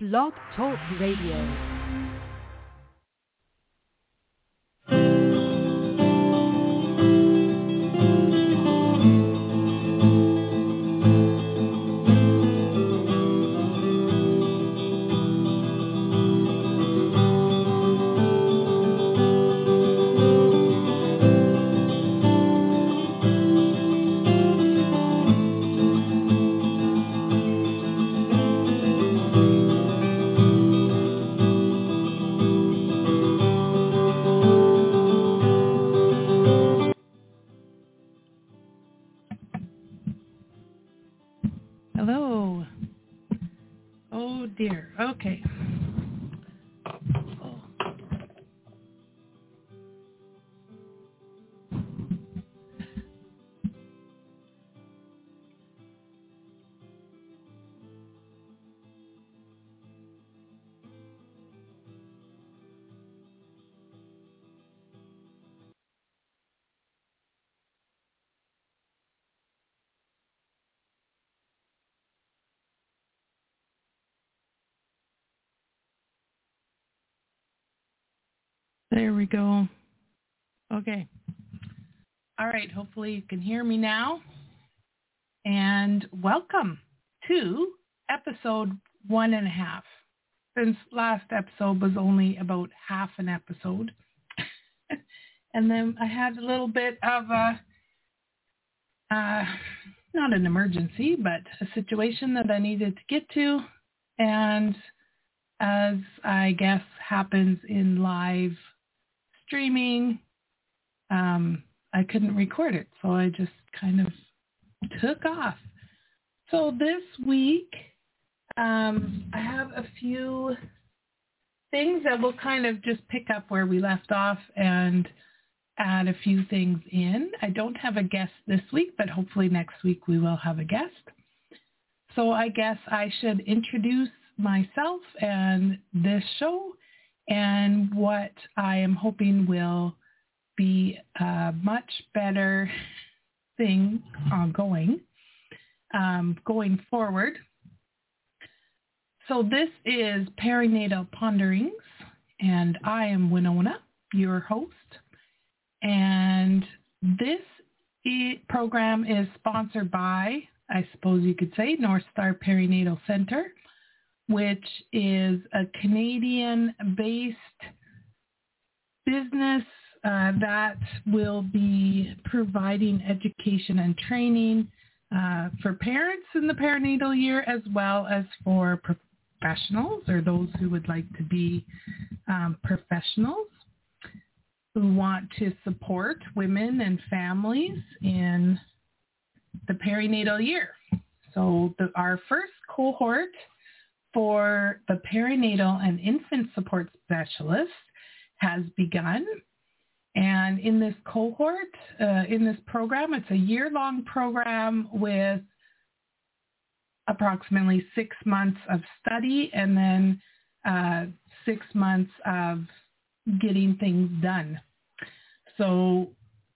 Blog Talk Radio. Hello. Oh dear. Okay. There we go. Okay. All right. Hopefully you can hear me now. And welcome to episode 1.5. Since last episode was only about half an episode. And then I had a little bit of not an emergency, but a situation that I needed to get to. And as I guess happens in live streaming, I couldn't record it. So I just kind of took off. So this week, I have a few things that will kind of just pick up where we left off and add a few things in. I don't have a guest this week, but hopefully next week we will have a guest. So I guess I should introduce myself and this show and what I am hoping will be a much better thing going forward. So this is Perinatal Ponderings, and I am Winona, your host. And this program is sponsored by, I suppose you could say, North Star Perinatal Center, which is a Canadian-based business that will be providing education and training for parents in the perinatal year, as well as for professionals or those who would like to be professionals who want to support women and families in the perinatal year. So our first cohort for the perinatal and infant support specialist has begun. And in this cohort, in this program, it's a year-long program with approximately 6 months of study and then 6 months of getting things done. So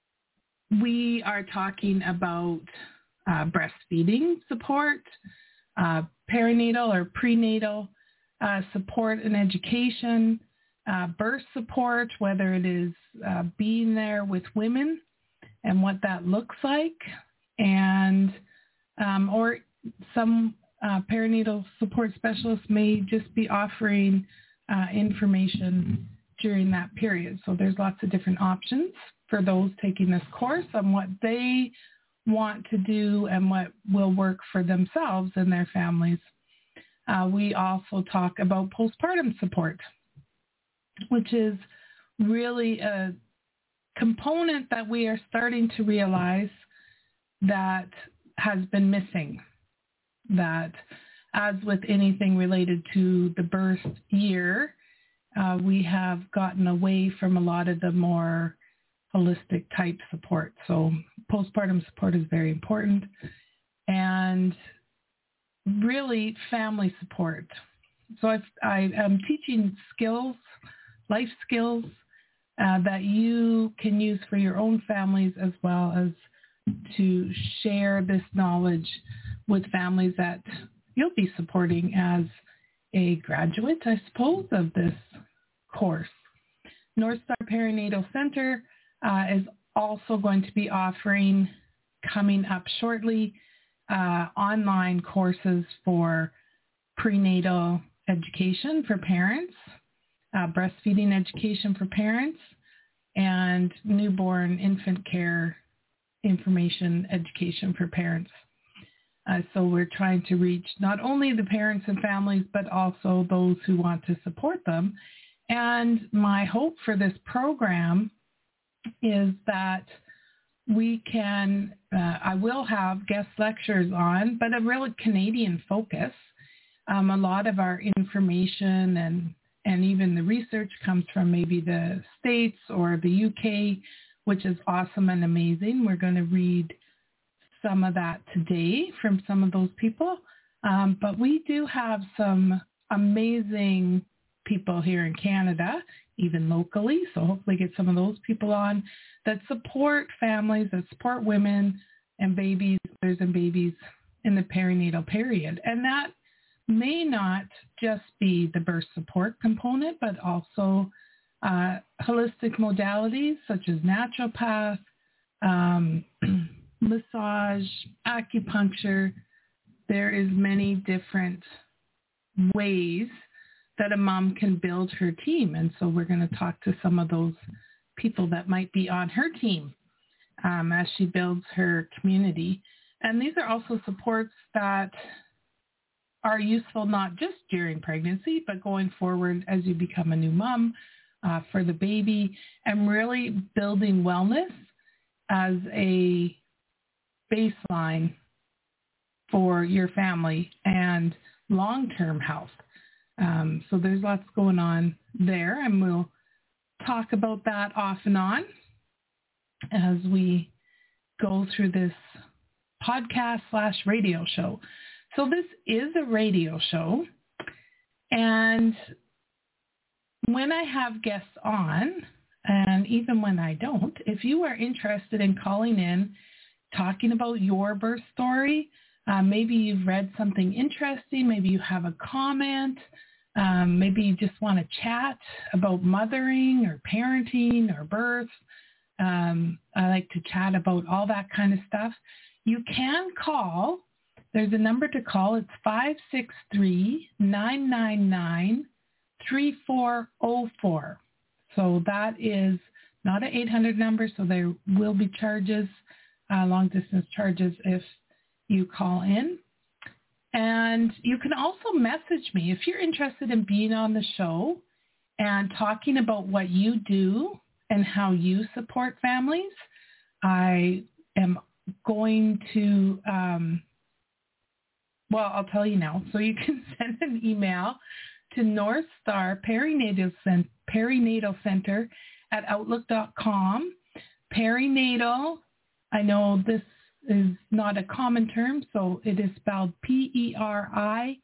we are talking about breastfeeding support, perinatal or prenatal support and education, birth support, whether it is being there with women and what that looks like, and or some perinatal support specialists may just be offering information during that period. So there's lots of different options for those taking this course on what they want to do and what will work for themselves and their families. We also talk about postpartum support, which is really a component that we are starting to realize that has been missing. That as with anything related to the birth year, we have gotten away from a lot of the more holistic type support. So postpartum support is very important. And really family support. So I am teaching skills, life skills that you can use for your own families, as well as to share this knowledge with families that you'll be supporting as a graduate, I suppose, of this course. North Star Perinatal Center is also going to be offering, coming up shortly, online courses for prenatal education for parents, breastfeeding education for parents, and newborn infant care information education for parents. So we're trying to reach not only the parents and families, but also those who want to support them. And my hope for this program is that we can, I will have guest lectures on, but a real Canadian focus. A lot of our information and even the research comes from maybe the States or the UK, which is awesome and amazing. We're going to read some of that today from some of those people. But we do have some amazing people here in Canada, even locally, so hopefully get some of those people on that support families, that support women and babies, mothers and babies in the perinatal period. And that may not just be the birth support component, but also holistic modalities such as naturopath, massage, acupuncture. There is many different ways that a mom can build her team. And so we're going to talk to some of those people that might be on her team as she builds her community. And these are also supports that are useful not just during pregnancy, but going forward as you become a new mom for the baby, and really building wellness as a baseline for your family and long-term health. So there's lots going on there, and we'll talk about that off and on as we go through this podcast/radio show. So this is a radio show, and when I have guests on, and even when I don't, if you are interested in calling in, talking about your birth story, maybe you've read something interesting, maybe you have a comment, maybe you just want to chat about mothering or parenting or birth. I like to chat about all that kind of stuff. You can call. There's a number to call. It's 563-999-3404. So that is not an 800 number, so there will be charges, long-distance charges if you call in. And you can also message me if you're interested in being on the show and talking about what you do and how you support families. I am going to, I'll tell you now. So you can send an email to North Star Perinatal Center at outlook.com. Perinatal, I know this is not a common term, so it is spelled Perinatal,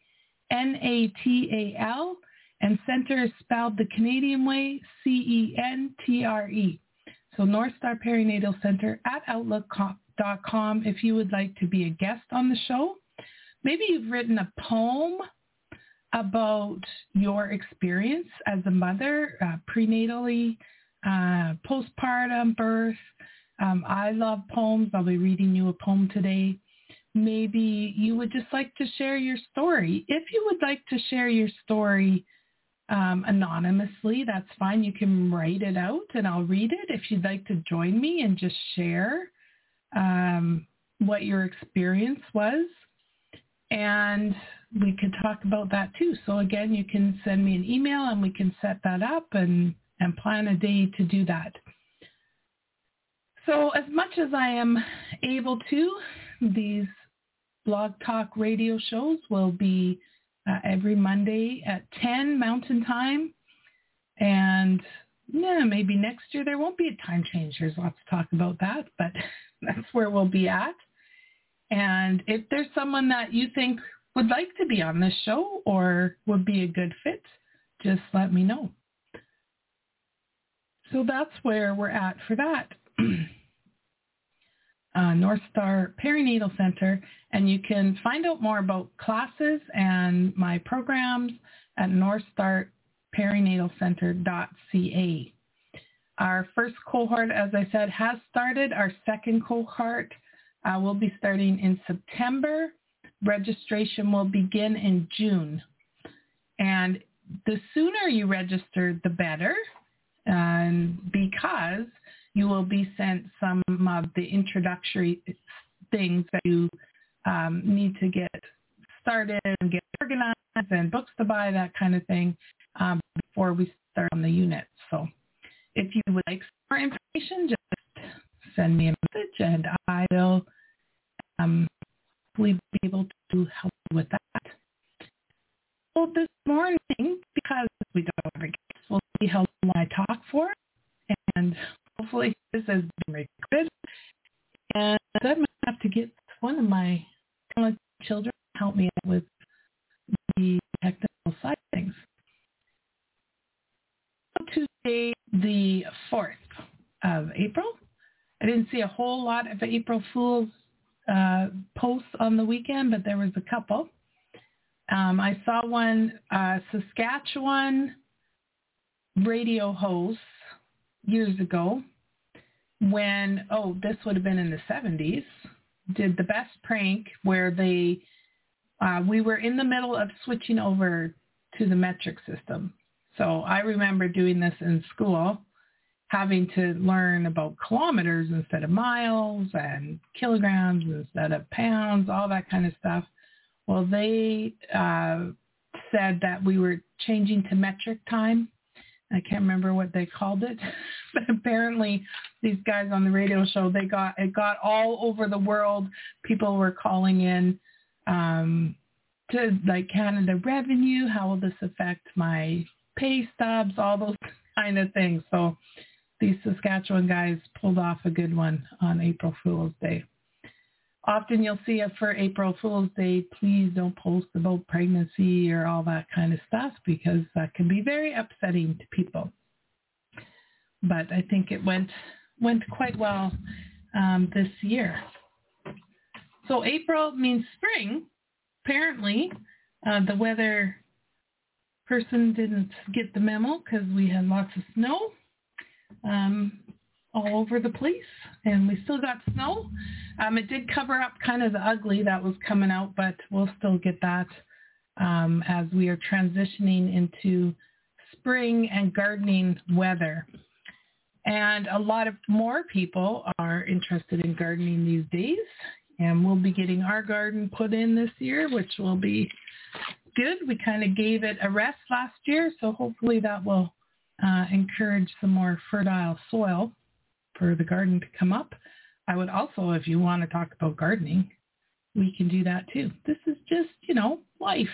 and center is spelled the Canadian way, Centre. So North Star Perinatal Center at outlook.com if you would like to be a guest on the show. Maybe you've written a poem about your experience as a mother, prenatally, postpartum, birth. I love poems. I'll be reading you a poem today. Maybe you would just like to share your story. If you would like to share your story anonymously, that's fine. You can write it out and I'll read it. If you'd like to join me and just share what your experience was, and we could talk about that too. So again, you can send me an email and we can set that up and plan a day to do that. So as much as I am able to, these Blog Talk radio shows will be every Monday at 10 Mountain Time. And maybe next year there won't be a time change. There's lots to talk about that, but that's where we'll be at. And if there's someone that you think would like to be on this show or would be a good fit, just let me know. So that's where we're at for that. North Star Perinatal Center, and you can find out more about classes and my programs at northstarperinatalcenter.ca. Our first cohort, as I said, has started. Our second cohort will be starting in September. Registration will begin in June. And the sooner you register, the better, because you will be sent some of the introductory things that you need to get started and get organized and books to buy, that kind of thing, before we start on the unit. So if you would like more information, just send me a message and I will hopefully be able to help you with that. Well, this morning, because we don't have a guest, we'll see how long I talk for, and hopefully this has been recorded. And I'm going to have to get one of my talented children to help me out with the technical side of things. Tuesday, the 4th of April. I didn't see a whole lot of April Fool's posts on the weekend, but there was a couple. I saw one Saskatchewan radio host years ago when, this would have been in the 70s, did the best prank where we were in the middle of switching over to the metric system. So I remember doing this in school, having to learn about kilometers instead of miles and kilograms instead of pounds, all that kind of stuff. Well, they said that we were changing to metric time. I can't remember what they called it, but apparently these guys on the radio show, it got all over the world. People were calling in to like Canada Revenue. How will this affect my pay stubs? All those kind of things. So these Saskatchewan guys pulled off a good one on April Fool's Day. Often you'll see it for April Fool's Day, please don't post about pregnancy or all that kind of stuff, because that can be very upsetting to people. But I think it went quite well this year. So April means spring. Apparently, the weather person didn't get the memo because we had lots of snow all over the place, and we still got snow. It did cover up kind of the ugly that was coming out, but we'll still get that as we are transitioning into spring and gardening weather. And a lot of more people are interested in gardening these days, and we'll be getting our garden put in this year, which will be good. We kind of gave it a rest last year, so hopefully that will encourage some more fertile soil for the garden to come up. I would also, if you want to talk about gardening, we can do that too. This is just, life,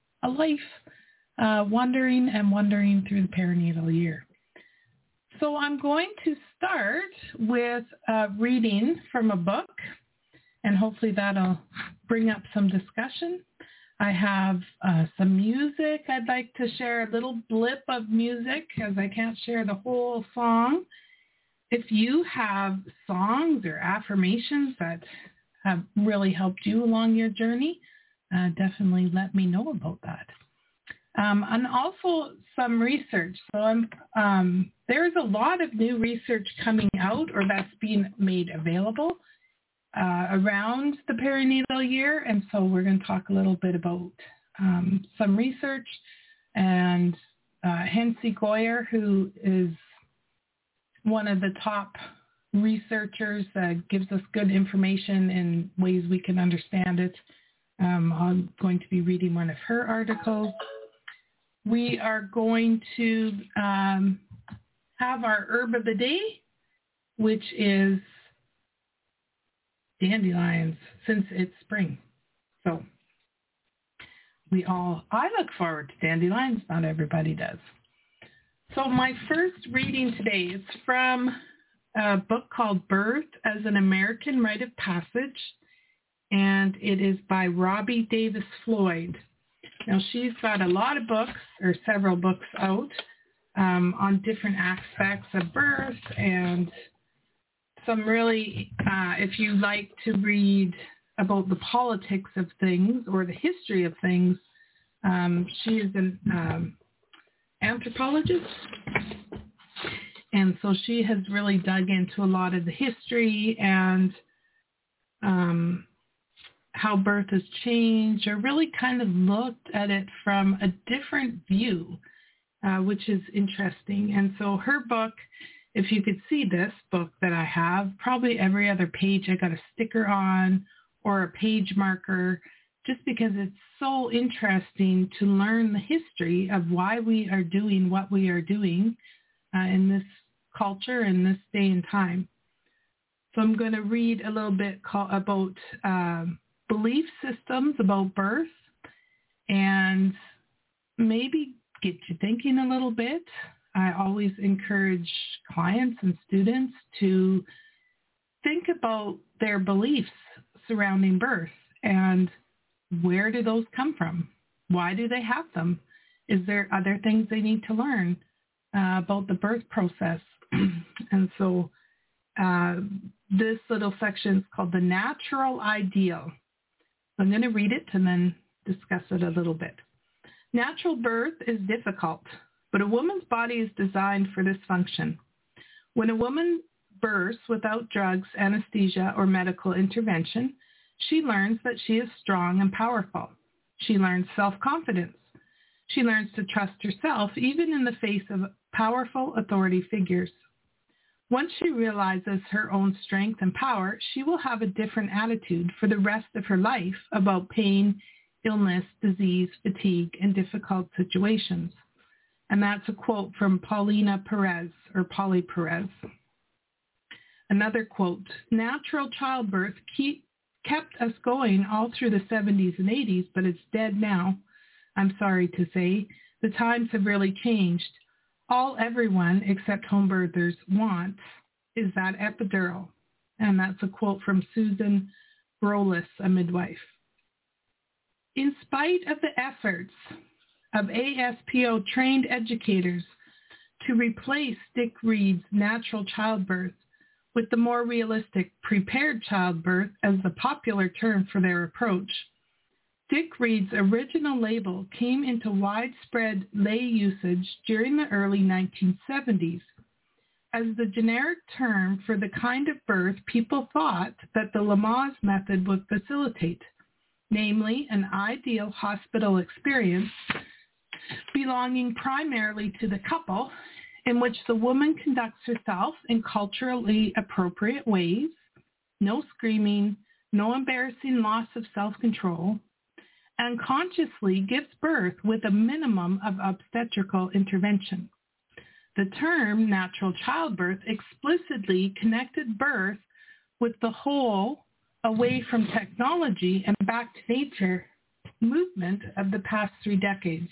wandering through the perinatal year. So I'm going to start with reading from a book, and hopefully that'll bring up some discussion. I have some music. I'd like to share a little blip of music, as I can't share the whole song. If you have songs or affirmations that have really helped you along your journey, definitely let me know about that. And also some research. So there's a lot of new research coming out, or that's being made available around the perinatal year. And so we're going to talk a little bit about some research. And Hensi Goyer, who is one of the top researchers that gives us good information in ways we can understand it. I'm going to be reading one of her articles. We are going to have our herb of the day, which is dandelions, since it's spring. So I look forward to dandelions. Not everybody does. So my first reading today is from a book called Birth as an American Rite of Passage, and it is by Robbie Davis Floyd. Now, she's got a lot of books, or several books out, on different aspects of birth and some really, if you like to read about the politics of things or the history of things, she is an anthropologist. And so she has really dug into a lot of the history and how birth has changed, or really kind of looked at it from a different view, which is interesting. And so her book, if you could see this book that I have, probably every other page I got a sticker on or a page marker, just because it's so interesting to learn the history of why we are doing what we are doing in this culture, in this day and time. So I'm going to read a little bit about belief systems about birth and maybe get you thinking a little bit. I always encourage clients and students to think about their beliefs surrounding birth and where do those come from? Why do they have them? Is there other things they need to learn about the birth process? And so this little section is called The Natural Ideal. I'm going to read it and then discuss it a little bit. Natural birth is difficult, but a woman's body is designed for this function. When a woman births without drugs, anesthesia, or medical intervention, she learns that she is strong and powerful. She learns self-confidence. She learns to trust herself even in the face of powerful authority figures. Once she realizes her own strength and power, she will have a different attitude for the rest of her life about pain, illness, disease, fatigue, and difficult situations. And that's a quote from Paulina Perez, or Polly Perez. Another quote, natural childbirth kept us going all through the 70s and 80s, but it's dead now. I'm sorry to say. The times have really changed. All everyone except home birthers wants is that epidural. And that's a quote from Susan Brolis, a midwife. In spite of the efforts of ASPO trained educators to replace Dick Read's natural childbirth with the more realistic prepared childbirth as the popular term for their approach, Dick Read's original label came into widespread lay usage during the early 1970s as the generic term for the kind of birth people thought that the Lamaze method would facilitate, namely an ideal hospital experience belonging primarily to the couple, in which the woman conducts herself in culturally appropriate ways, no screaming, no embarrassing loss of self-control, and consciously gives birth with a minimum of obstetrical intervention. The term natural childbirth explicitly connected birth with the whole away from technology and back to nature movement of the past 3 decades.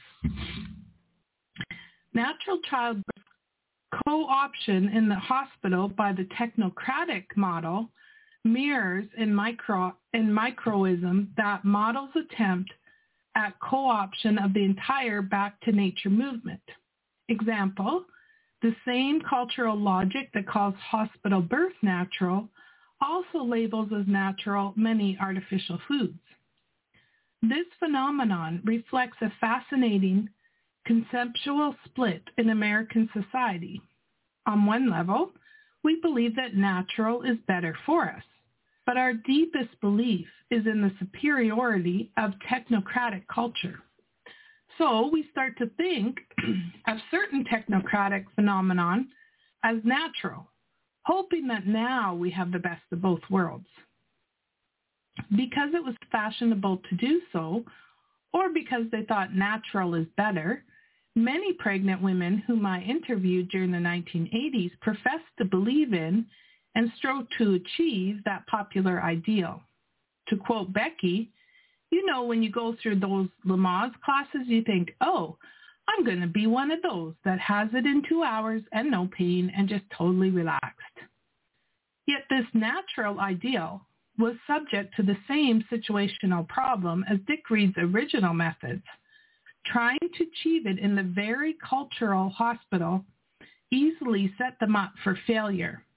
Natural childbirth co-option in the hospital by the technocratic model mirrors in microism that model's attempt at co-option of the entire back to nature movement. Example, the same cultural logic that calls hospital birth natural also labels as natural many artificial foods. This phenomenon reflects a fascinating conceptual split in American society. On one level, we believe that natural is better for us, but our deepest belief is in the superiority of technocratic culture. So we start to think of certain technocratic phenomenon as natural, hoping that now we have the best of both worlds. Because it was fashionable to do so, or because they thought natural is better, many pregnant women whom I interviewed during the 1980s professed to believe in and strove to achieve that popular ideal. To quote Becky, you know, when you go through those Lamaze classes, you think, oh, I'm going to be one of those that has it in 2 hours and no pain and just totally relaxed. Yet this natural ideal was subject to the same situational problem as Dick Read's original methods. Trying to achieve it in the very cultural hospital easily set them up for failure.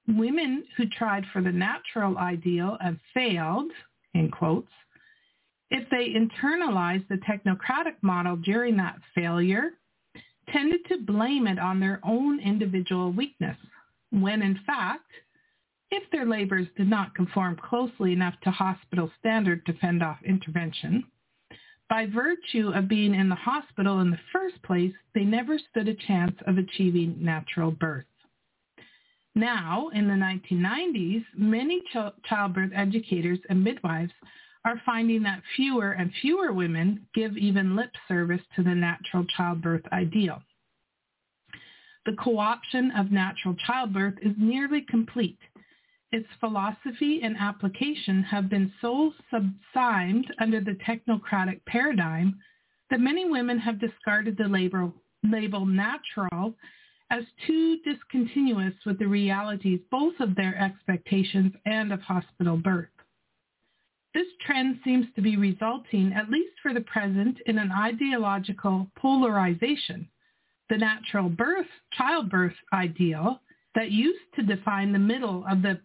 women who tried for the natural ideal and failed, in quotes, if they internalized the technocratic model during that failure, tended to blame it on their own individual weakness, when in fact, if their labors did not conform closely enough to hospital standard to fend off intervention, by virtue of being in the hospital in the first place, they never stood a chance of achieving natural birth. Now, in the 1990s, many childbirth educators and midwives are finding that fewer and fewer women give even lip service to the natural childbirth ideal. The co-option of natural childbirth is nearly complete. Its philosophy and application have been so subsumed under the technocratic paradigm that many women have discarded the label natural as too discontinuous with the realities both of their expectations and of hospital birth. This trend seems to be resulting, at least for the present, in an ideological polarization. The natural childbirth ideal that used to define the middle of the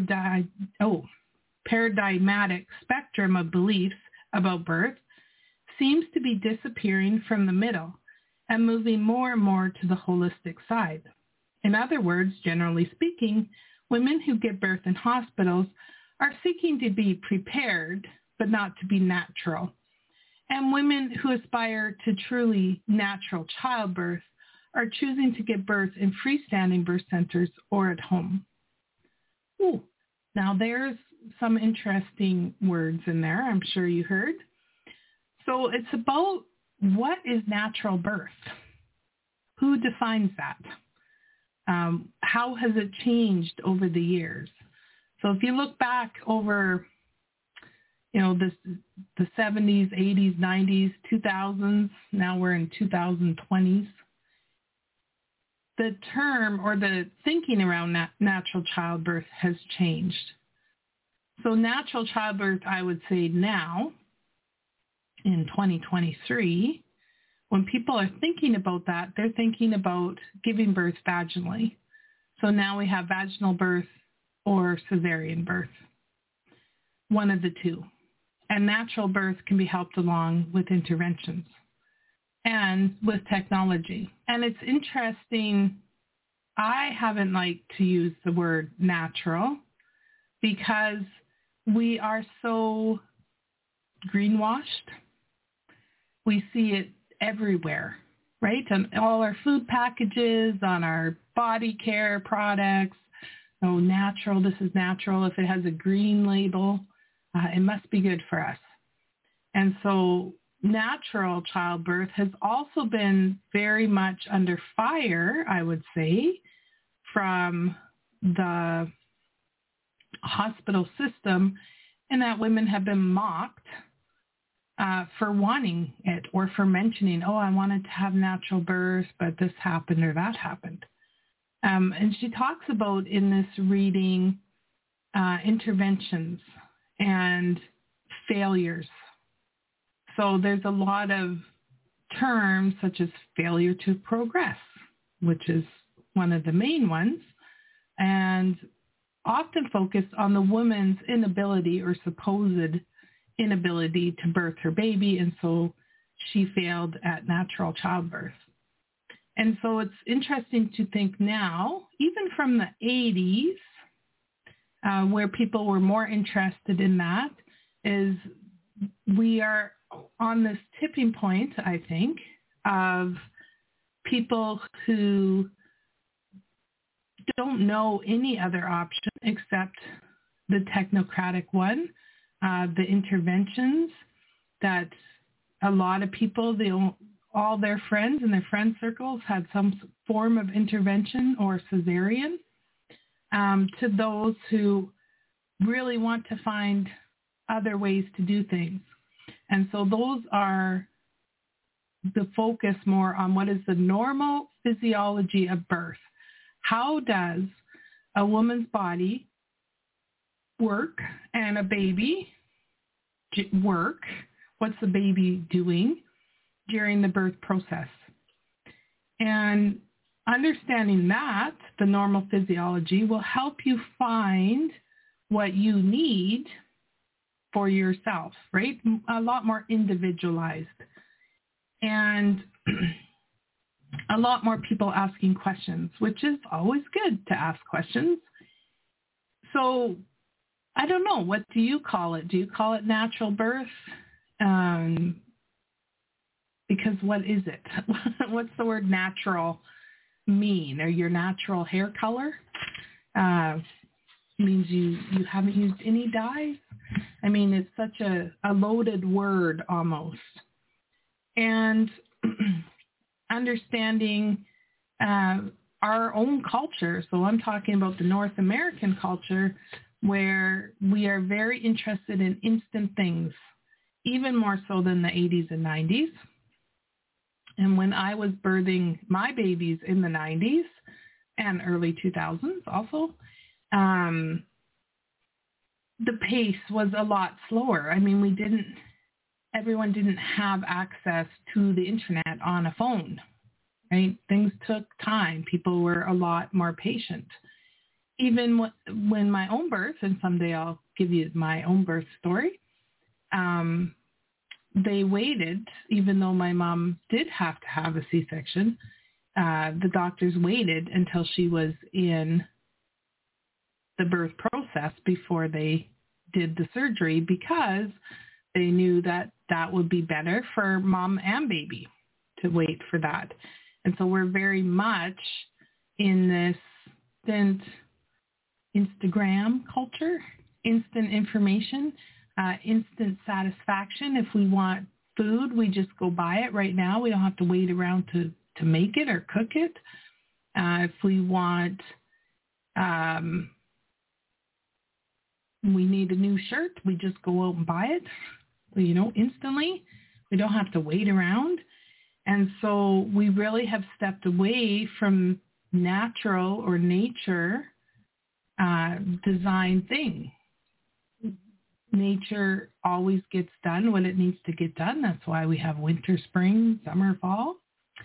paradigmatic spectrum of beliefs about birth seems to be disappearing from the middle and moving more and more to the holistic side. In other words, generally speaking, women who give birth in hospitals are seeking to be prepared, but not to be natural. And women who aspire to truly natural childbirth are choosing to give birth in freestanding birth centers or at home. Ooh, now there's some interesting words in there, I'm sure you heard. So it's about what is natural birth? Who defines that? How has it changed over the years? So if you look back over, the 70s, 80s, 90s, 2000s, now we're in 2020s, the term or the thinking around natural childbirth has changed. So natural childbirth, I would say now, in 2023, when people are thinking about that, they're thinking about giving birth vaginally. So now we have vaginal birth or cesarean birth, one of the two. And natural birth can be helped along with interventions and with technology. And it's interesting, I haven't liked to use the word natural because we are so greenwashed. We see it everywhere, right? On all our food packages, on our body care products. Oh, natural, this is natural. If it has a green label, it must be good for us. And so natural childbirth has also been very much under fire, I would say, from the hospital system, in that women have been mocked for wanting it or for mentioning, oh, I wanted to have natural birth, but this happened or that happened. And she talks about in this reading interventions and failures. So there's a lot of terms such as failure to progress, which is one of the main ones, and often focused on the woman's inability or supposed inability to birth her baby, and so she failed at natural childbirth. And so it's interesting to think now, even from the 80s, where people were more interested in that, is we are on this tipping point, I think, of people who don't know any other option except the technocratic one, the interventions that a lot of people, all their friends in their friend circles had some form of intervention or cesarean, to those who really want to find other ways to do things. And so those are the focus more on what is the normal physiology of birth. How does a woman's body work and a baby work? What's the baby doing during the birth process? And understanding that, the normal physiology, will help you find what you need for yourself, right? A lot more individualized. And a lot more people asking questions, which is always good to ask questions. So I don't know, what do you call it? Do you call it natural birth? Because what is it? What's the word natural mean? Or your natural hair color? Means you haven't used any dyes? I mean, it's such a loaded word almost. And understanding our own culture. So I'm talking about the North American culture, where we are very interested in instant things, even more so than the 80s and 90s. And when I was birthing my babies in the 90s and early 2000s also, the pace was a lot slower. I mean, everyone didn't have access to the internet on a phone, right? Things took time. People were a lot more patient. Even when my own birth, and someday I'll give you my own birth story, they waited, even though my mom did have to have a C-section, the doctors waited until she was in the birth process before they did the surgery, because they knew that that would be better for mom and baby to wait for that. And so we're very much in this Instagram culture, instant information, instant satisfaction. If we want food, we just go buy it right now. We don't have to wait around to make it or cook it. If we want, we need a new shirt, we just go out and buy it, instantly. We don't have to wait around. And so we really have stepped away from natural or nature design thing. Nature always gets done when it needs to get done. That's why we have winter, spring, summer, fall.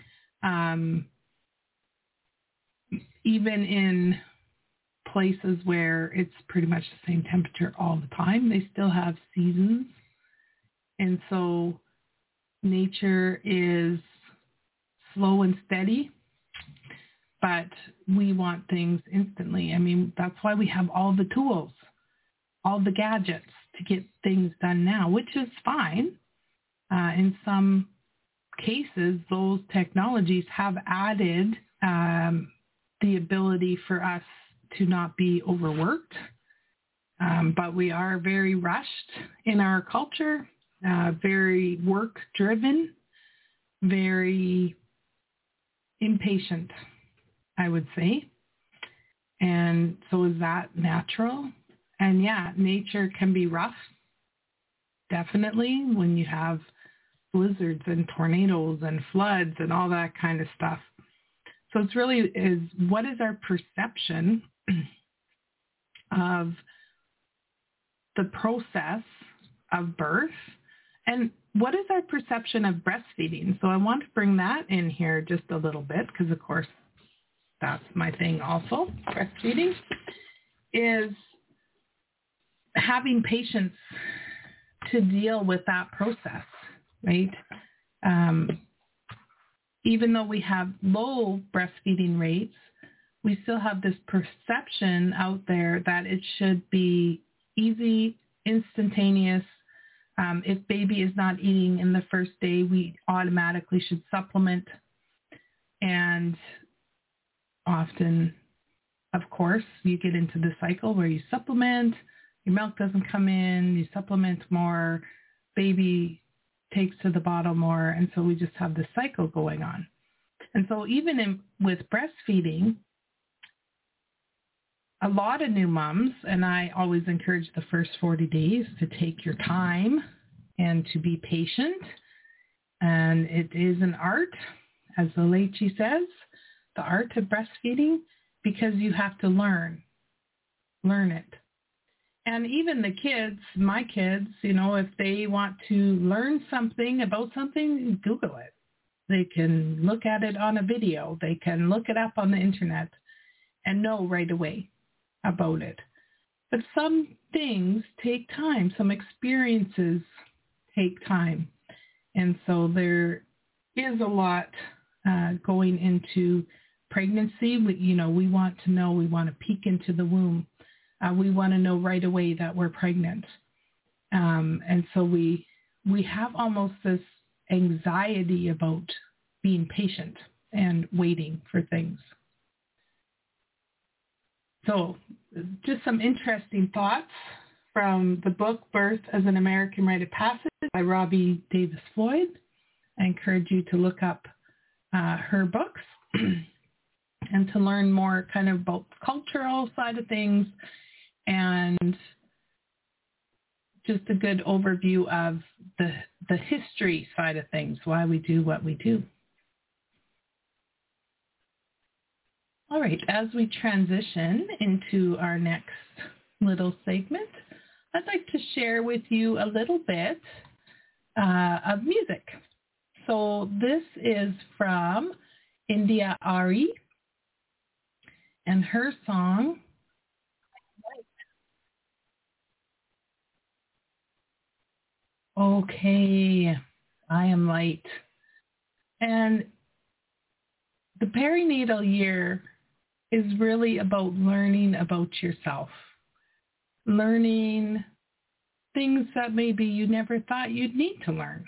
Even in places where it's pretty much the same temperature all the time, they still have seasons. And so nature is slow and steady, but we want things instantly. I mean, that's why we have all the tools, all the gadgets to get things done now, which is fine. In some cases, those technologies have added the ability for us to not be overworked. But we are very rushed in our culture, very work-driven, very impatient, I would say. And so is that natural? And yeah, nature can be rough, definitely, when you have blizzards and tornadoes and floods and all that kind of stuff. So it's really what is our perception of the process of birth, and what is our perception of breastfeeding? So I want to bring that in here just a little bit, because of course that's my thing also. Breastfeeding is having patience to deal with that process, right? Even though we have low breastfeeding rates, we still have this perception out there that it should be easy, instantaneous. If baby is not eating in the first day, we automatically should supplement. And often, of course, you get into the cycle where you supplement, your milk doesn't come in, you supplement more, baby takes to the bottle more, and so we just have this cycle going on. And so even with breastfeeding, a lot of new moms, and I always encourage the first 40 days to take your time and to be patient. And it is an art, as the Lechi says, the art of breastfeeding, because you have to learn it. And even the kids, my kids, if they want to learn something about something, Google it. They can look at it on a video. They can look it up on the internet and know right away about it. But some things take time. Some experiences take time. And so there is a lot going into pregnancy. We want to know, we want to peek into the womb. We want to know right away that we're pregnant. And so we have almost this anxiety about being patient and waiting for things. So just some interesting thoughts from the book Birth as an American Rite of Passage by Robbie Davis Floyd. I encourage you to look up her books and to learn more kind of about the cultural side of things and just a good overview of the history side of things, why we do what we do. All right, as we transition into our next little segment, I'd like to share with you a little bit of music. So this is from India Ari and her song, Okay, I Am Light. And the perinatal year is really about learning about yourself, learning things that maybe you never thought you'd need to learn.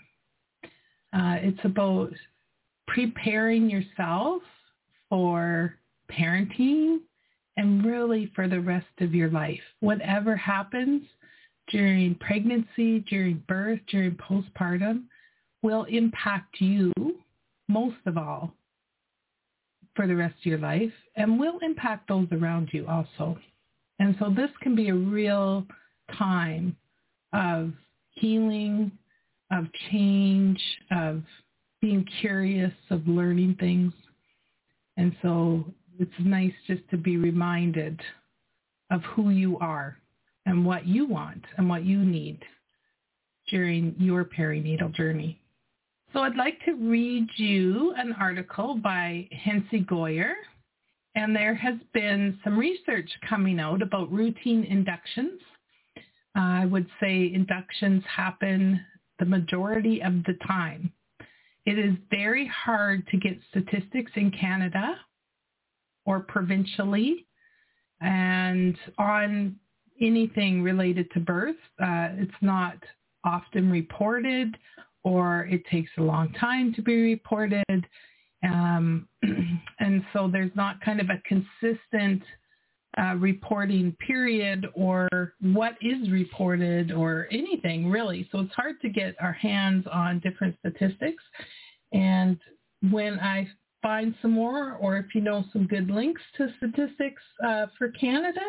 It's about preparing yourself for parenting and really for the rest of your life. Whatever happens during pregnancy, during birth, during postpartum will impact you most of all for the rest of your life and will impact those around you also. And so this can be a real time of healing, of change, of being curious, of learning things. And so it's nice just to be reminded of who you are and what you want and what you need during your perinatal journey. So I'd like to read you an article by Hensi Goyer, and there has been some research coming out about routine inductions. I would say inductions happen the majority of the time. It is very hard to get statistics in Canada or provincially and on anything related to birth. It's not often reported, or it takes a long time to be reported. And so there's not kind of a consistent reporting period or what is reported or anything really. So it's hard to get our hands on different statistics. And when I find some more, or if you know some good links to statistics for Canada,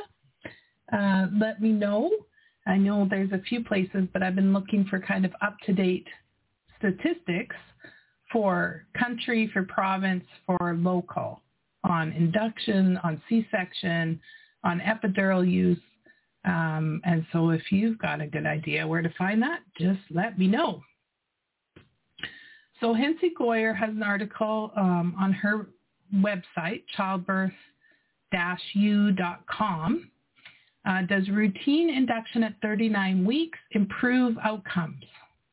let me know. I know there's a few places, but I've been looking for kind of up-to-date statistics for country, for province, for local, on induction, on C-section, on epidural use. And so if you've got a good idea where to find that, just let me know. So Hensi Goyer has an article on her website, childbirth-u.com. Does routine induction at 39 weeks improve outcomes?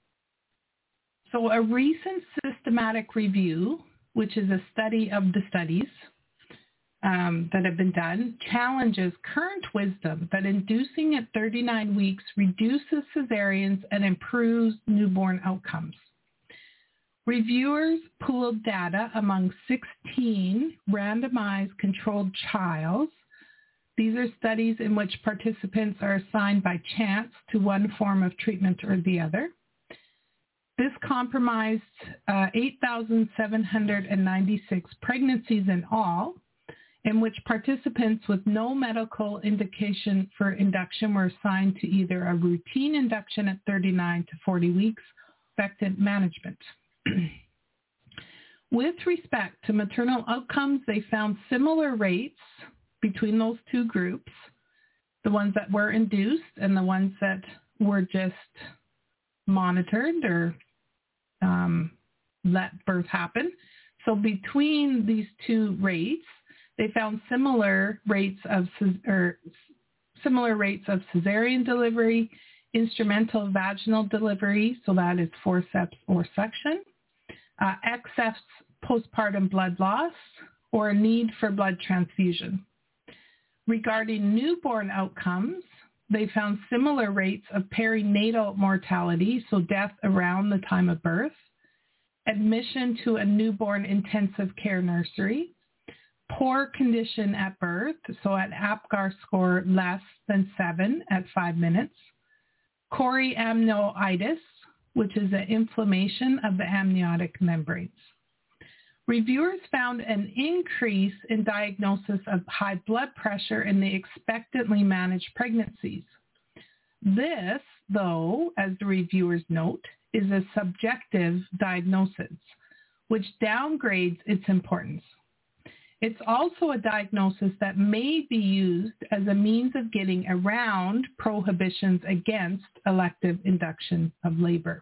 So a recent systematic review, which is a study of the studies that have been done, challenges current wisdom that inducing at 39 weeks reduces cesareans and improves newborn outcomes. Reviewers pooled data among 16 randomized controlled trials. These are studies in which participants are assigned by chance to one form of treatment or the other. This comprised 8,796 pregnancies in all, in which participants with no medical indication for induction were assigned to either a routine induction at 39 to 40 weeks, expectant management. With respect to maternal outcomes, they found similar rates between those two groups, the ones that were induced and the ones that were just monitored or let birth happen. So between these two rates, they found similar rates of cesarean delivery, instrumental vaginal delivery, so that is forceps or suction, excess postpartum blood loss, or a need for blood transfusion. Regarding newborn outcomes, they found similar rates of perinatal mortality, so death around the time of birth, admission to a newborn intensive care nursery, poor condition at birth, so an APGAR score less than 7 at 5 minutes, choriamnionitis, which is an inflammation of the amniotic membranes. Reviewers found an increase in diagnosis of high blood pressure in the expectantly managed pregnancies. This, though, as the reviewers note, is a subjective diagnosis, which downgrades its importance. It's also a diagnosis that may be used as a means of getting around prohibitions against elective induction of labor.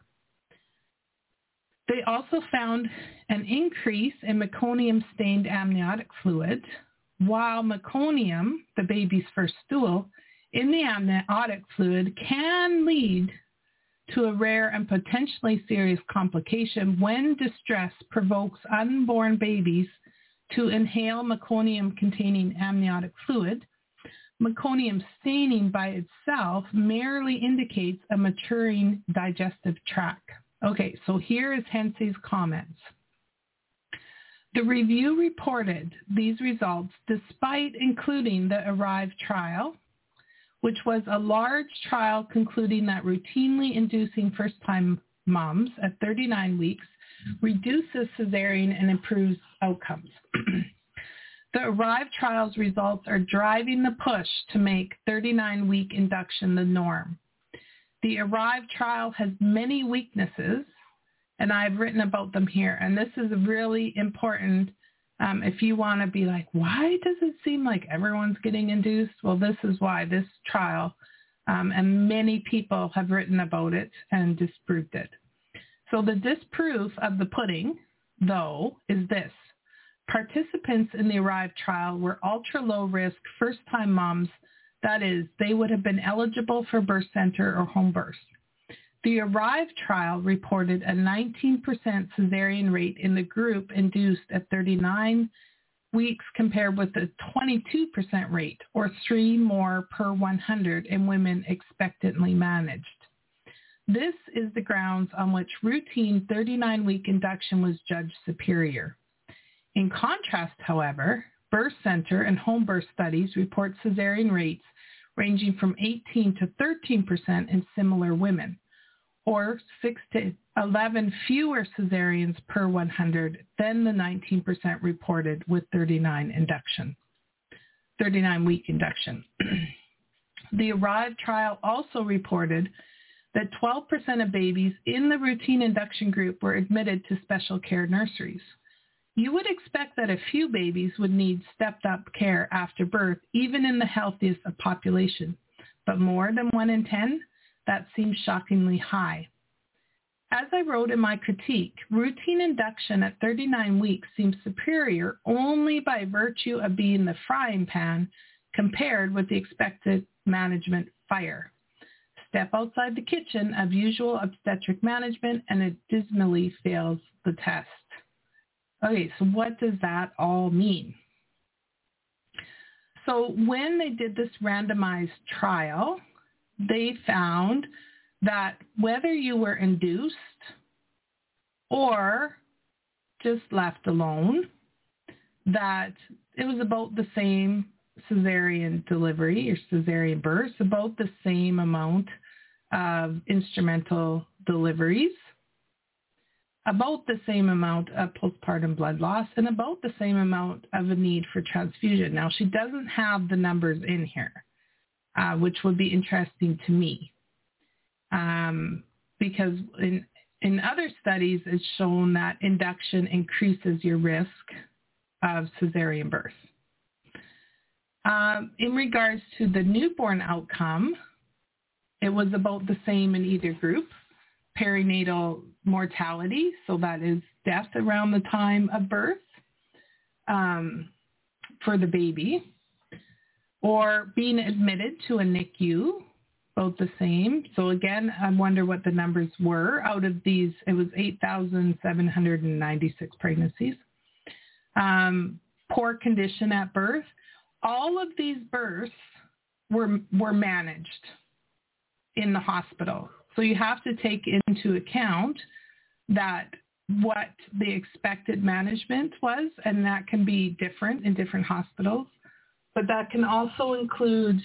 They also found an increase in meconium-stained amniotic fluid, while meconium, the baby's first stool, in the amniotic fluid can lead to a rare and potentially serious complication when distress provokes unborn babies to inhale meconium-containing amniotic fluid. Meconium staining by itself merely indicates a maturing digestive tract. Okay, so here is Hensey's comments. The review reported these results despite including the ARRIVE trial, which was a large trial concluding that routinely inducing first-time moms at 39 weeks reduces cesarean and improves outcomes. The ARRIVE trial's results are driving the push to make 39-week induction the norm. The ARRIVE trial has many weaknesses, and I've written about them here. And this is really important if you want to be like, why does it seem like everyone's getting induced? Well, this is why this trial, and many people have written about it and disproved it. So the disproof of the pudding, though, is this. Participants in the ARRIVE trial were ultra-low risk first-time moms. That is, they would have been eligible for birth center or home birth. The ARRIVE trial reported a 19% cesarean rate in the group induced at 39 weeks compared with a 22% rate, or 3 more per 100 in women expectantly managed. This is the grounds on which routine 39-week induction was judged superior. In contrast, however, birth center and home birth studies report cesarean rates ranging from 18 to 13% in similar women, or 6 to 11 fewer cesareans per 100 than the 19% reported with 39-week induction. The ARRIVE trial also reported that 12% of babies in the routine induction group were admitted to special care nurseries. You would expect that a few babies would need stepped-up care after birth, even in the healthiest of population. But more than 1 in 10? That seems shockingly high. As I wrote in my critique, routine induction at 39 weeks seems superior only by virtue of being the frying pan compared with the expected management fire. Step outside the kitchen of usual obstetric management and it dismally fails the test. Okay, so what does that all mean? So when they did this randomized trial, they found that whether you were induced or just left alone, that it was about the same cesarean delivery or cesarean birth, about the same amount of instrumental deliveries, about the same amount of postpartum blood loss, and about the same amount of a need for transfusion. Now, she doesn't have the numbers in here, which would be interesting to me, because in other studies, it's shown that induction increases your risk of cesarean birth. In regards to the newborn outcome, it was about the same in either group. Perinatal mortality, so that is death around the time of birth for the baby, or being admitted to a NICU, both the same. So again, I wonder what the numbers were. Out of these, it was 8,796 pregnancies. Poor condition at birth. All of these births were managed in the hospital. So you have to take into account that what the expected management was, and that can be different in different hospitals. But that can also include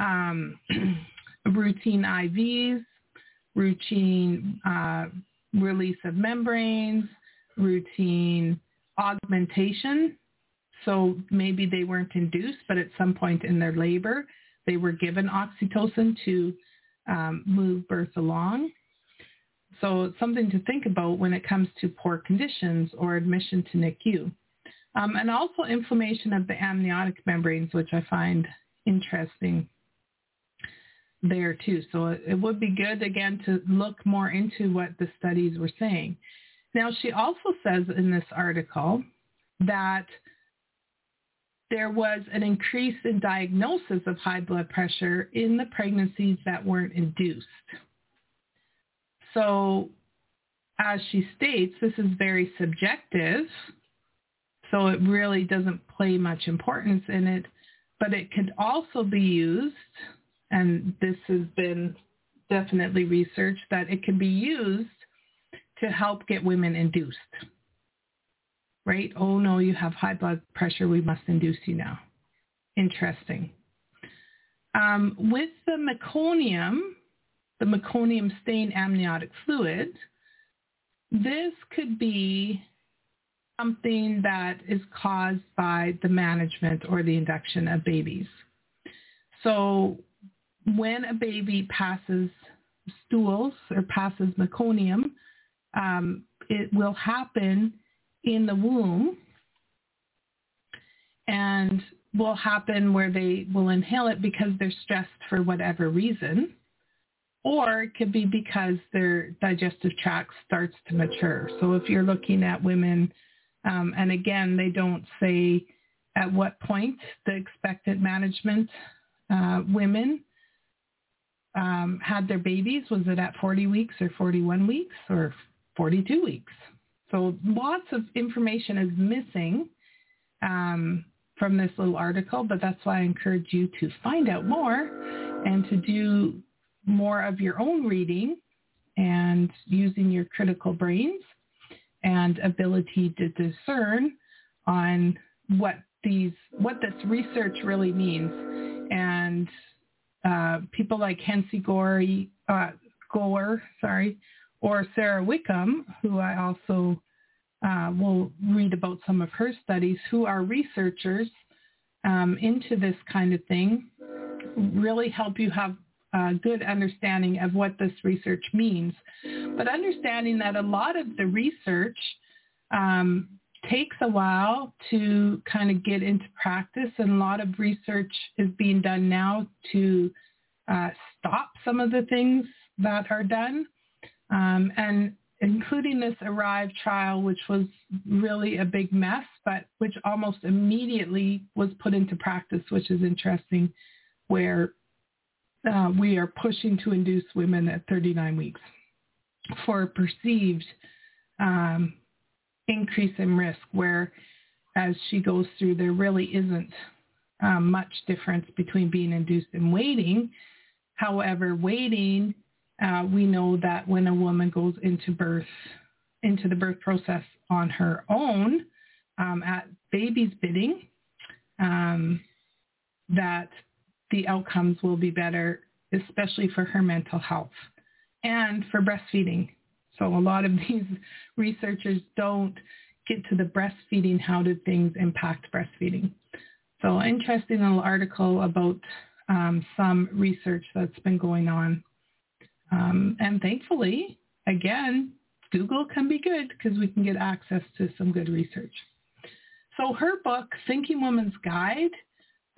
routine IVs, routine release of membranes, routine augmentation. So maybe they weren't induced, but at some point in their labor, they were given oxytocin to move birth along. So it's something to think about when it comes to poor conditions or admission to NICU. And also inflammation of the amniotic membranes, which I find interesting there too. So it would be good, again, to look more into what the studies were saying. Now, she also says in this article that there was an increase in diagnosis of high blood pressure in the pregnancies that weren't induced. So as she states, this is very subjective, so it really doesn't play much importance in it, but it could also be used, and this has been definitely researched, that it can be used to help get women induced. Right? Oh, no, you have high blood pressure. We must induce you now. Interesting. With the meconium stain amniotic fluid, this could be something that is caused by the management or the induction of babies. So when a baby passes stools or passes meconium, it will happen in the womb and will happen where they will inhale it because they're stressed for whatever reason, or it could be because their digestive tract starts to mature. So if you're looking at women, and again, they don't say at what point the expected management women had their babies. Was it at 40 weeks or 41 weeks or 42 weeks? So lots of information is missing from this little article, but that's why I encourage you to find out more and to do more of your own reading and using your critical brains and ability to discern on what this research really means. And people like Hensie Gore, or Sarah Wickham, who I also will read about some of her studies, who are researchers into this kind of thing, really help you have a good understanding of what this research means. But understanding that a lot of the research takes a while to kind of get into practice, and a lot of research is being done now to stop some of the things that are done. And including this ARRIVE trial, which was really a big mess, but which almost immediately was put into practice, which is interesting, where we are pushing to induce women at 39 weeks for a perceived increase in risk, where, as she goes through, there really isn't much difference between being induced and waiting. However, waiting, we know that when a woman goes into the birth process on her own, at baby's bidding, that the outcomes will be better, especially for her mental health and for breastfeeding. So a lot of these researchers don't get to the breastfeeding. How do things impact breastfeeding? So interesting little article about some research that's been going on. And thankfully, again, Google can be good because we can get access to some good research. So her book, Thinking Woman's Guide,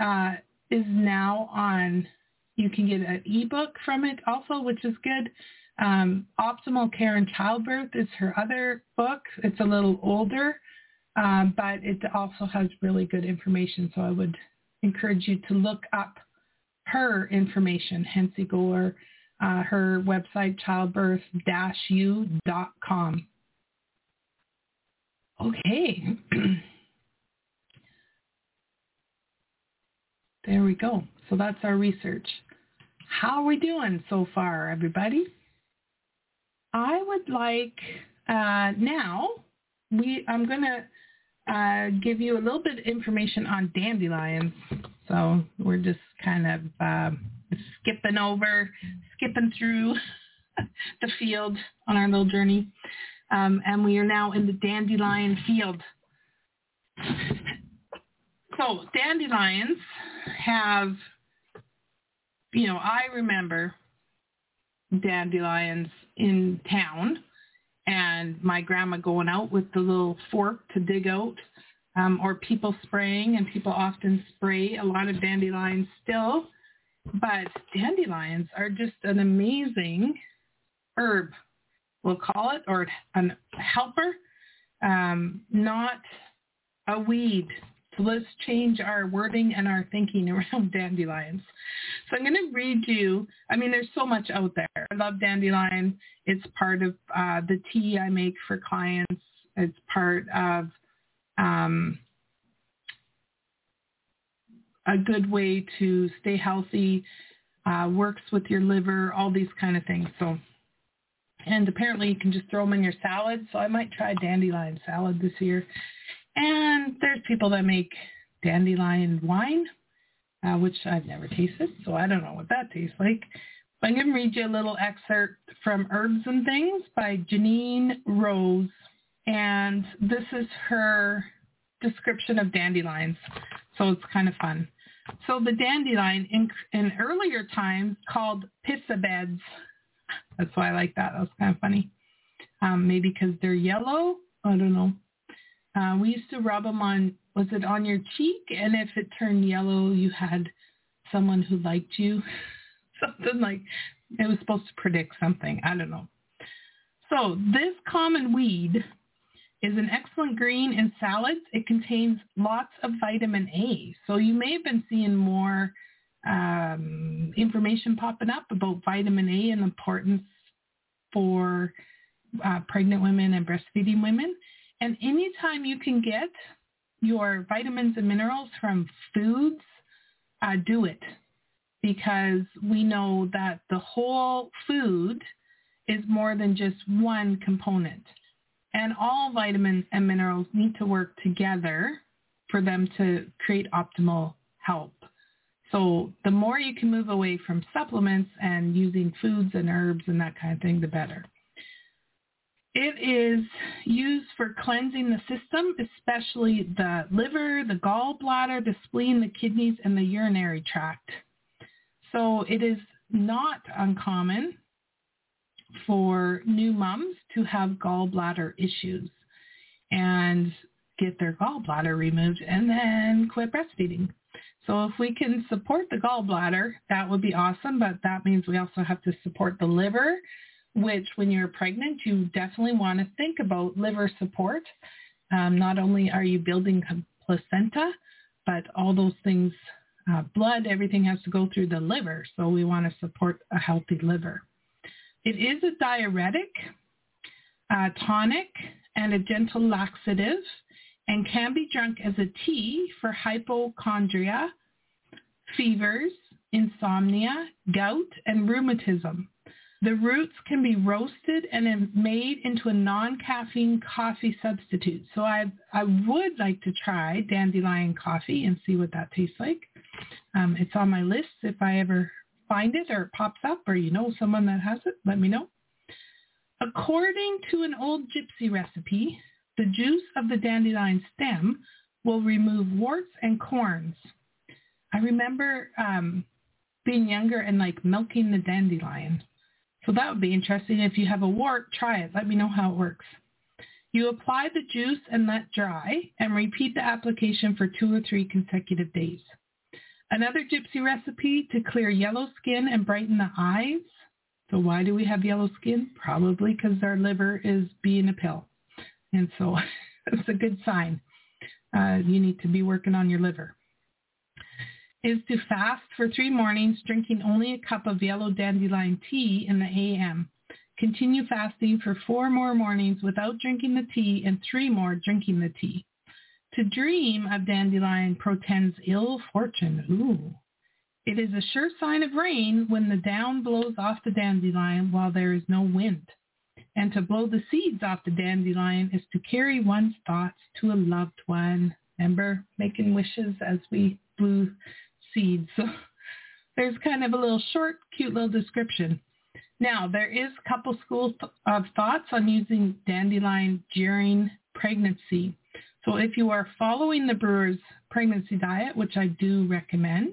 is now on, you can get an ebook from it also, which is good. Optimal Care in Childbirth is her other book. It's a little older, but it also has really good information. So I would encourage you to look up her information, Hensie Gore, her website, childbirth-u.com. Okay. There we go. So that's our research. How are we doing so far, everybody? I would like now, I'm going to give you a little bit of information on dandelions. So we're just kind of skipping through the field on our little journey. And we are now in the dandelion field. So dandelions have, I remember dandelions in town and my grandma going out with the little fork to dig out, or people spraying, and people often spray a lot of dandelions still. But dandelions are just an amazing herb, we'll call it, or a helper, not a weed. So let's change our wording and our thinking around dandelions. So I'm going to read you, there's so much out there. I love dandelion. It's part of the tea I make for clients. It's part of a good way to stay healthy, works with your liver, all these kind of things. So, and apparently you can just throw them in your salad. So I might try dandelion salad this year. And there's people that make dandelion wine, which I've never tasted, so I don't know what that tastes like. But I'm going to read you a little excerpt from Herbs and Things by Janine Rose. And this is her description of dandelions. So it's kind of fun. So the dandelion in earlier times called pissa beds. That's why I like that. That was kind of funny. Maybe because they're yellow. I don't know. We used to rub them on, was it on your cheek? And if it turned yellow, you had someone who liked you. Something like, it was supposed to predict something. I don't know. So this common weed is an excellent green in salads. It contains lots of vitamin A. So you may have been seeing more information popping up about vitamin A and importance for pregnant women and breastfeeding women. And anytime you can get your vitamins and minerals from foods, do it. Because we know that the whole food is more than just one component. And all vitamins and minerals need to work together for them to create optimal health. So the more you can move away from supplements and using foods and herbs and that kind of thing, the better. It is used for cleansing the system, especially the liver, the gallbladder, the spleen, the kidneys, and the urinary tract. So it is not uncommon for new moms to have gallbladder issues and get their gallbladder removed and then quit breastfeeding. So if we can support the gallbladder, that would be awesome, but that means we also have to support the liver, which when you're pregnant, you definitely want to think about liver support. Not only are you building a placenta, but all those things, blood, everything has to go through the liver. So we want to support a healthy liver. It is a diuretic, tonic, and a gentle laxative, and can be drunk as a tea for hypochondria, fevers, insomnia, gout, and rheumatism. The roots can be roasted and made into a non-caffeine coffee substitute. So I would like to try dandelion coffee and see what that tastes like. It's on my list. If I ever find it or it pops up or you know someone that has it, let me know. According to an old gypsy recipe, the juice of the dandelion stem will remove warts and corns. I remember being younger and like milking the dandelion. So that would be interesting. If you have a wart, try it. Let me know how it works. You apply the juice and let dry and repeat the application for 2 or 3 consecutive days. Another gypsy recipe to clear yellow skin and brighten the eyes So why do we have yellow skin? Probably because our liver is being a pill. And so it's a good sign. You need to be working on your liver. Is to fast for 3 mornings, drinking only a cup of yellow dandelion tea in the a.m. Continue fasting for 4 more mornings without drinking the tea and 3 more drinking the tea. To dream of dandelion portends ill fortune. Ooh. It is a sure sign of rain when the down blows off the dandelion while there is no wind. And to blow the seeds off the dandelion is to carry one's thoughts to a loved one. Remember making wishes as we blew seeds. So there's kind of a little short, cute little description. Now, there is a couple schools of thoughts on using dandelion during pregnancy. So if you are following the brewer's pregnancy diet, which I do recommend,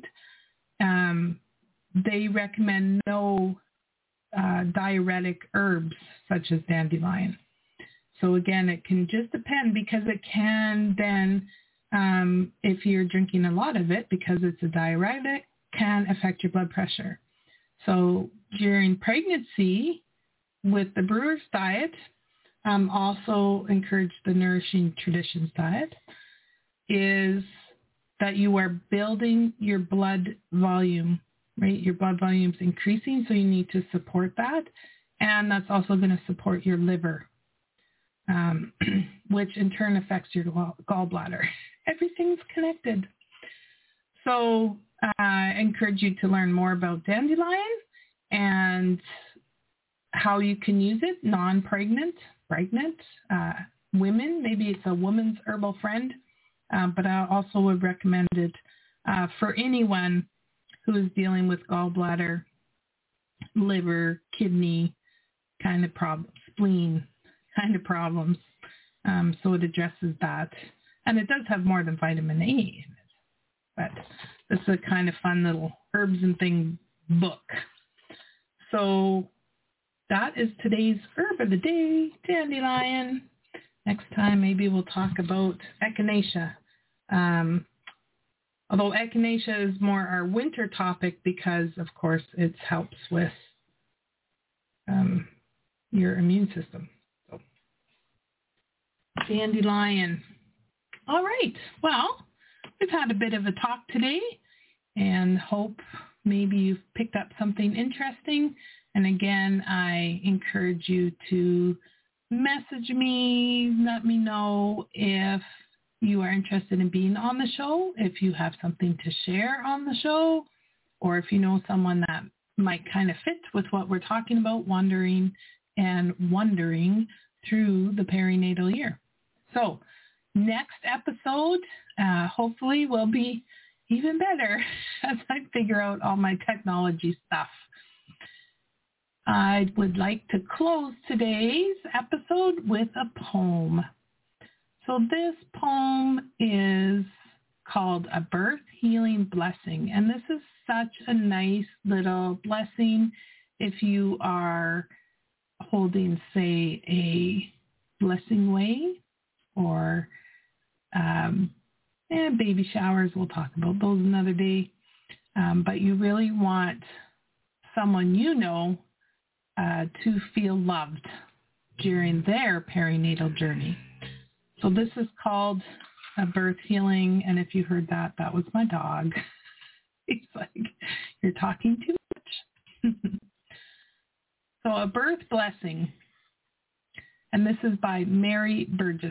they recommend no diuretic herbs such as dandelion. So again, it can just depend because it can then, if you're drinking a lot of it, because it's a diuretic, can affect your blood pressure. So during pregnancy, with the brewer's diet, also encourage the Nourishing Traditions diet, is that you are building your blood volume, right? Your blood volume is increasing, so you need to support that. And that's also going to support your liver, which in turn affects your gallbladder. Everything's connected. So I encourage you to learn more about dandelion and how you can use it, non-pregnant, pregnant, women. Maybe it's a woman's herbal friend, but I also would recommend it for anyone who is dealing with gallbladder, liver, kidney kind of problems, spleen kind of problems. So it addresses that. And it does have more than vitamin A in it. But it's a kind of fun little herbs and things book. So that is today's herb of the day, dandelion. Next time, maybe we'll talk about echinacea. Although echinacea is more our winter topic because, of course, it helps with your immune system. So, dandelion. All right. Well, we've had a bit of a talk today and hope maybe you've picked up something interesting. And again, I encourage you to message me, let me know if you are interested in being on the show, if you have something to share on the show, or if you know someone that might kind of fit with what we're talking about, wandering and wondering through the perinatal year. So next episode, hopefully will be even better as I figure out all my technology stuff. I would like to close today's episode with a poem. So this poem is called A Birth Healing Blessing. And this is such a nice little blessing if you are holding, say, a blessing way or baby showers. We'll talk about those another day. But you really want someone you know to feel loved during their perinatal journey. So this is called A Birth Healing, and if you heard that, that was my dog. He's like, you're talking too much. So A Birth Blessing, and this is by Mary Burgess.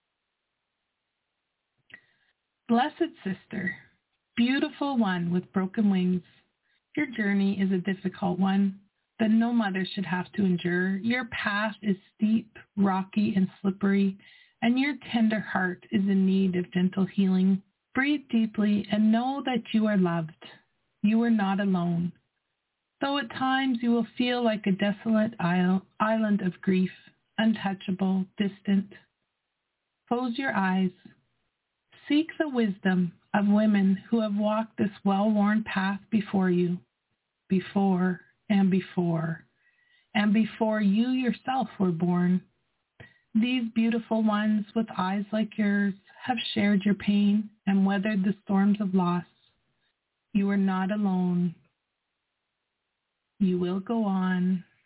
Blessed sister, beautiful one with broken wings, your journey is a difficult one that no mother should have to endure. Your path is steep, rocky, and slippery, and your tender heart is in need of gentle healing. Breathe deeply and know that you are loved. You are not alone. Though at times you will feel like a desolate island of grief, untouchable, distant. Close your eyes. Seek the wisdom of women who have walked this well-worn path before you, before and before you yourself were born. These beautiful ones with eyes like yours have shared your pain and weathered the storms of loss. You are not alone. You will go on.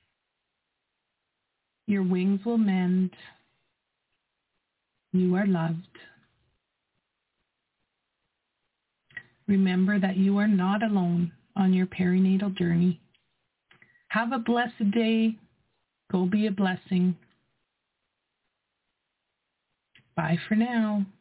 Your wings will mend. You are loved. Remember that you are not alone on your perinatal journey. Have a blessed day. Go be a blessing. Bye for now.